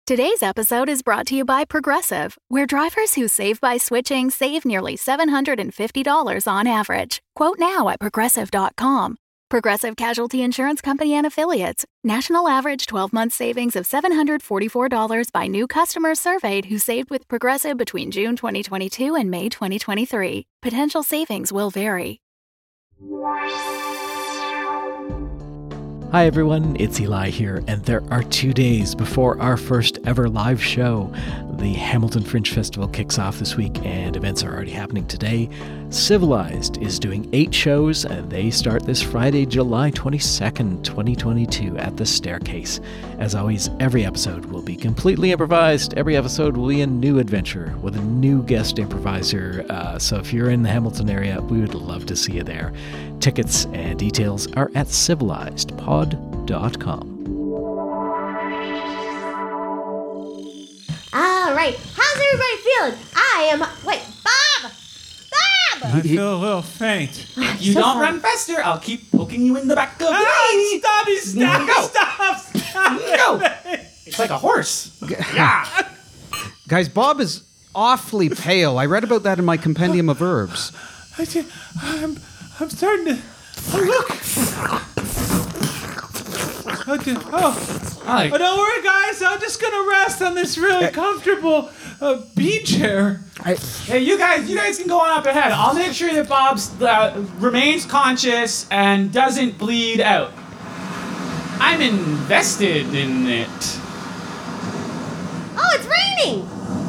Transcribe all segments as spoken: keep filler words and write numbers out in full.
Today's episode is brought to you by Progressive, where drivers who save by switching save nearly seven hundred fifty dollars on average. Quote now at progressive dot com. Progressive Casualty Insurance Company and Affiliates. National average twelve-month savings of seven hundred forty-four dollars by new customers surveyed who saved with Progressive between June twenty twenty-two and May twenty twenty-three. Potential savings will vary. Hi everyone, it's Eli here, and there are two days before our first ever live show. The Hamilton Fringe Festival kicks off this week, and events are already happening today. Civilized is doing eight shows, and they start this Friday, July twenty-second, twenty twenty-two at the Staircase. As always, every episode will be completely improvised. Every episode will be a new adventure with a new guest improviser. Uh, so if you're in the Hamilton area, we would love to see you there. Tickets and details are at civilized pod dot com. All right, how's everybody feeling? I am. Wait, Bob! Bob! I feel a little faint. You So don't sorry. run faster, I'll keep poking you in the back of the Ah, knee. stop it! Stop! Go. Stop! Stop! Go! It's like a horse. Yeah. Guys, Bob is awfully pale. I read about that in my compendium of herbs. I just, I'm, I'm starting to. Oh, look! Oh, d- oh. Hi. Oh, don't worry, guys. I'm just gonna rest on this really comfortable uh, bean chair. Hey, you guys, you guys can go on up ahead. I'll make sure that Bob's uh, remains conscious and doesn't bleed out. I'm invested in it. Oh, it's raining!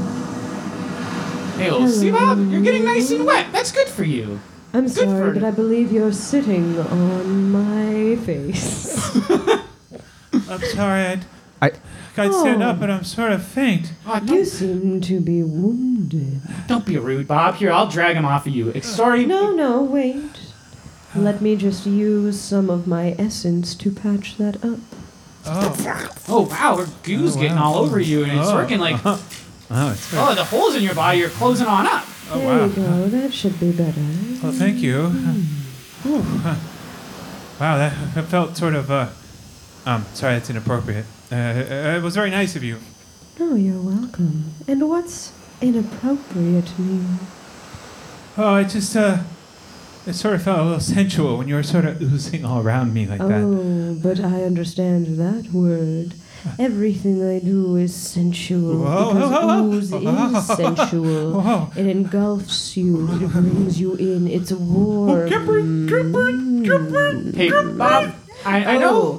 Hey, well, see, Bob, you're getting nice and wet. That's good for you. I'm Good sorry, for- but I believe you're sitting on my face. I'm sorry. I, I, I'd stand Oh. up, but I'm sort of faint. Oh, You don't, seem to be wounded. don't be rude, Bob. Here, I'll drag him off of you. Sorry. No, no, wait. Let me just use some of my essence to patch that up. Oh. Oh, wow, her goo's Oh, getting wow. all over you, and it's Oh. working like... Oh, it's Oh, the holes in your body are closing on up. Oh, there wow. you go, that should be better. Well, thank you. Whew. Wow, that, that felt sort of, uh, um, sorry, that's inappropriate. Uh, it was very nice of you. Oh, you're welcome. And what's inappropriate to me? Oh, I just, uh, it sort of felt a little sensual when you were sort of oozing all around me like that. Oh, but I understand that word. Everything I do is sensual Whoa, because whoa, whoa, ooze whoa. is sensual. Whoa. It engulfs you. It brings you in. It's warm. Hey, Bob, I, I know.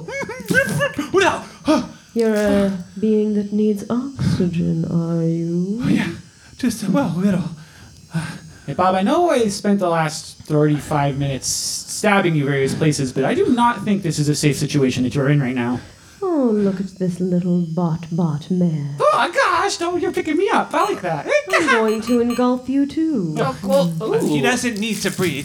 You're a being that needs oxygen, are you? Oh, yeah, just, uh, well, a little. Hey, Bob, I know I spent the last thirty-five minutes stabbing you various places, but I do not think this is a safe situation that you're in right now. Oh, look at this little bot bot man. Oh, gosh, no, you're picking me up. I like that. I'm going to engulf you too. Oh, cool. Ooh. He doesn't need to breathe.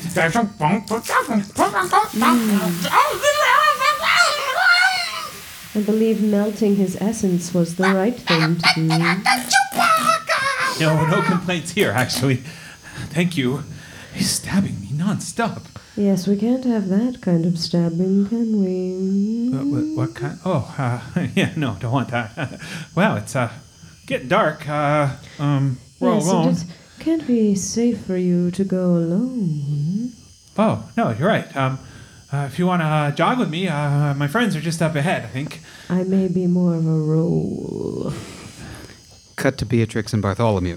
I believe melting his essence was the right thing to do. No, no complaints here, actually. Thank you. He's stabbing me nonstop. Yes, we can't have that kind of stabbing, can we? What, what, what kind? Oh, uh, yeah, no, don't want that. Wow, it's uh, getting dark. Uh, um, we're Yes, all alone. and it can't be safe for you to go alone. Oh, no, you're right. Um, uh, if you want to uh, jog with me, uh, my friends are just up ahead, I think. I may be more of a role. cut to Beatrix and Bartholomew.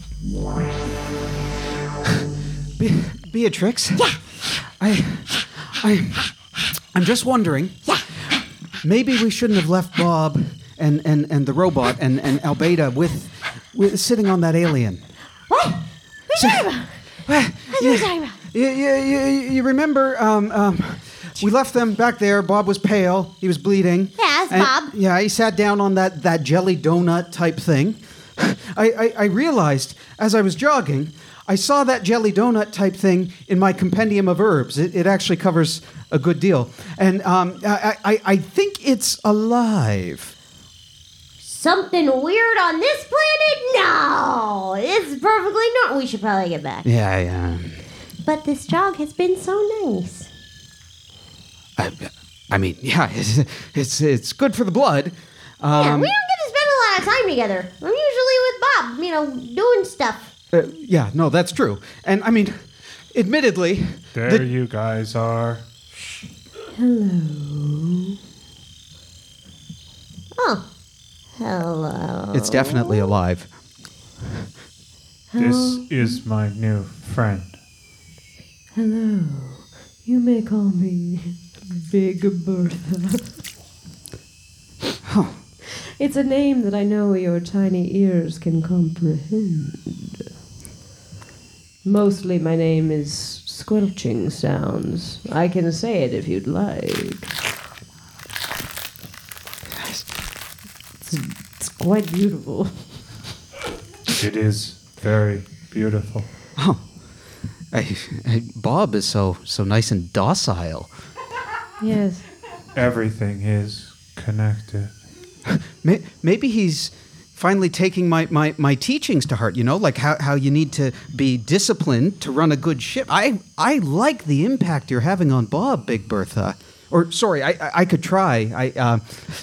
Be- Beatrix? Yeah. I, I, I'm just wondering. Yeah. Maybe we shouldn't have left Bob and, and, and the robot and, and Albeda with, with sitting on that alien. What? What are you talking about? Well, What are you talking about? You, you, you, you remember, um, um, we left them back there. Bob was pale. He was bleeding. Yes, And- Bob. Yeah, he sat down on that, that jelly donut type thing. I, I, I realized as I was jogging, I saw that jelly donut type thing in my compendium of herbs. It, it actually covers a good deal. And um, I, I, I think it's alive. Something weird on this planet? No! It's perfectly normal. We should probably get back. Yeah, yeah. But this jog has been so nice. I, I mean, yeah, it's, it's, it's good for the blood. Yeah, Um, we don't get to spend a lot of time together. I'm usually with Bob, you know, doing stuff. Uh, yeah, no, that's true. And I mean, admittedly, There the- you guys are. Hello. Oh, hello. it's definitely alive. This How- is my new friend. Hello. You may call me Big Bertha. Oh, It's a name that I know your tiny ears can comprehend. Mostly my name is Squelching Sounds. I can say it if you'd like. It's, it's quite beautiful. It is very beautiful. oh. I, I, Bob is so so nice and docile. Yes. Everything is connected. May, maybe he's finally taking my, my, my teachings to heart, you know, like how, how you need to be disciplined to run a good ship. I I like the impact you're having on Bob, Big Bertha. Or, sorry, I, I, I could try. I uh,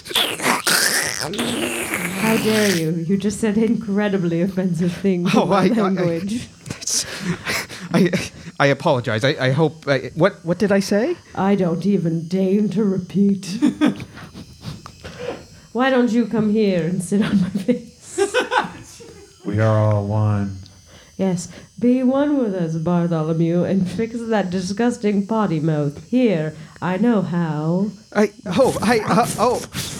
How dare you? You just said incredibly offensive things Oh, in my I- I- I- language. I, I apologize. I, I hope... I, what, what did I say? I don't even deign to repeat. Why don't you come here and sit on my face? We are all one. Yes, be one with us, Bartholomew, and fix that disgusting potty mouth. Here, I know how. I... Oh, I... Uh, oh...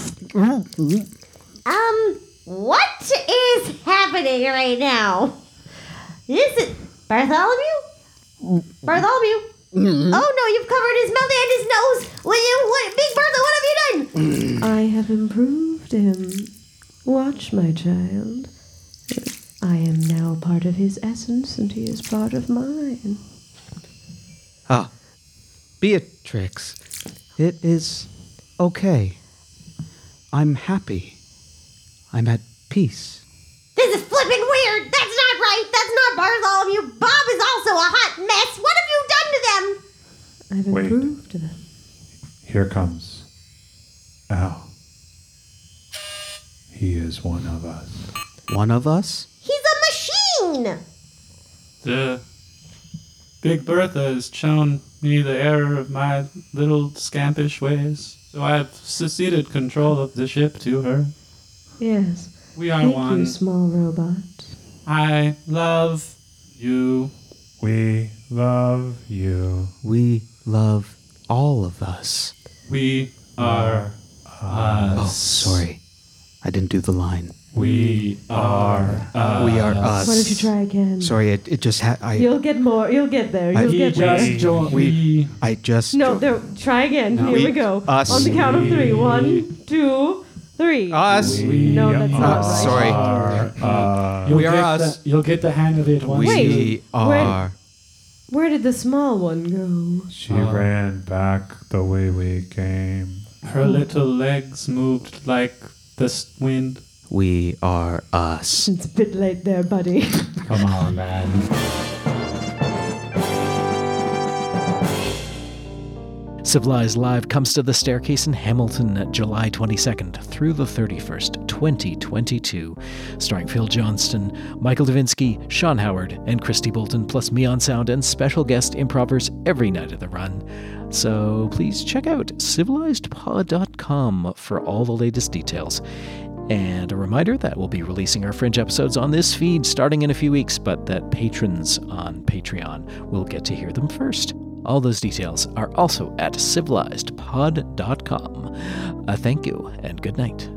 Um, what is happening right now? Is it Bartholomew? Bartholomew? Oh no, you've covered his mouth and his nose. What, what, Big Bertha, what have you done? I have improved him. Watch, my child. I am now part of his essence, and he is part of mine. Ah, Beatrix, it is okay. I'm happy. I'm at peace. This is flippin' weird. That's not right. That's not Bartholomew. Bob is also a hot mess. What have you done to them? I've Wait. improved them. Here comes Al. He is one of us. One of us? He's a machine. The Big Bertha has shown me the error of my little scampish ways, so I've seceded control of the ship to her. Yes. We are Thank one. you, small robot. I love you. We love you. We love all of us. We are Oh, us. sorry. I didn't do the line. We are us. We are us. Why don't you try again? Sorry, it, it just had... I... You'll get more. You'll get there. You'll I- He get there. just joined. We- I just... No, there. Try again. Here We- we go. us. On the count of three. One, two, three. Us. We No, that's not Uh, right. sorry. Are us. You'll We are get us. The, you'll get the hang of it once. We Wait, are... Where did the small one go? She ran back the way we came. Her little legs moved like the s- wind. We are us. It's a bit late there, buddy. Come on, man. Civilized Live comes to the Staircase in Hamilton July twenty-second through the thirty-first, twenty twenty-two, starring Phil Johnston, Michael Davinsky, Sean Howard, and Christy Bolton, plus me on sound and special guest improvers every night of the run. So please check out civilized pod dot com for all the latest details. And a reminder that we'll be releasing our Fringe episodes on this feed starting in a few weeks, but that patrons on Patreon will get to hear them first. All those details are also at civilized pod dot com. Uh, thank you, and good night.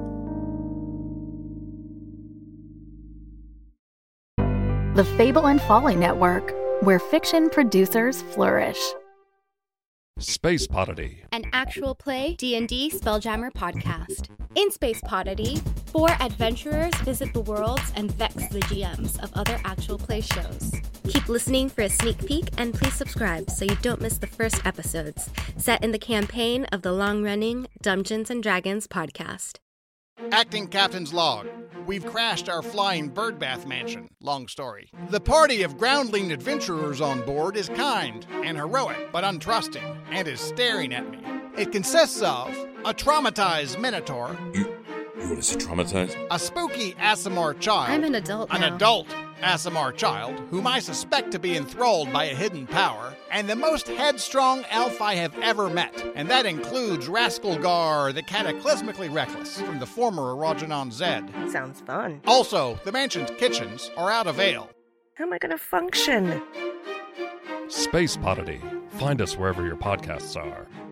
The Fable and Folly Network, where fiction producers flourish. Space Podity. An actual play D and D Spelljammer podcast. In Space Podity, four adventurers visit the worlds and vex the G Ms of other actual play shows. Keep listening for a sneak peek, and please subscribe so you don't miss the first episodes, set in the campaign of the long-running Dungeons and Dragons podcast. Acting Captain's Log. We've crashed our flying birdbath mansion. Long story. The party of groundling adventurers on board is kind and heroic, but untrusting, and is staring at me. It consists of a traumatized Minotaur, You, you Everyone is traumatized. A spooky Aasimar child. I'm an adult An now. adult Aasimar child, whom I suspect to be enthralled by a hidden power, and the most headstrong elf I have ever met. And that includes Rascalgar, the cataclysmically reckless, from the former Arajanon Zed. Sounds fun. Also, the mansion's kitchens are out of ale. How am I going to function? Space Oddity. Find us wherever your podcasts are.